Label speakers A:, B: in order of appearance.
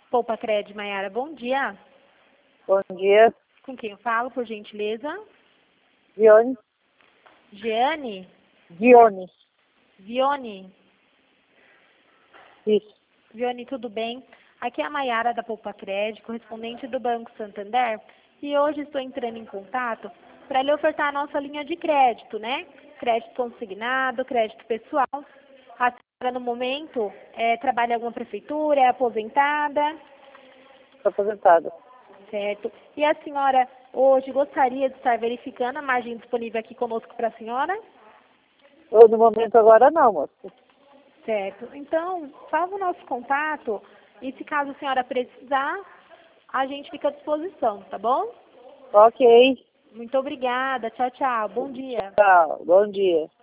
A: Poupa Cred, Maiara, bom dia.
B: Bom dia,
A: Com quem eu falo, por gentileza?
B: Dione.
A: Jeane?
B: Dione.
A: Vione?
B: Isso.
A: Vione, tudo bem? Aqui é a Maiara da Poupa Cred, correspondente do Banco Santander, e hoje estou entrando em contato para lhe ofertar a nossa linha de crédito, né? Crédito consignado, crédito pessoal. A senhora, no momento, trabalha em alguma prefeitura, é aposentada?
B: Estou aposentada.
A: Certo. E a senhora hoje gostaria de estar verificando a margem disponível aqui conosco para a senhora?
B: Eu, no momento agora não, moça.
A: Certo. Então, salve o nosso contato e se caso a senhora precisar, a gente fica à disposição, tá bom?
B: Ok.
A: Muito obrigada. Tchau, tchau. Bom dia.
B: Tchau. Bom dia.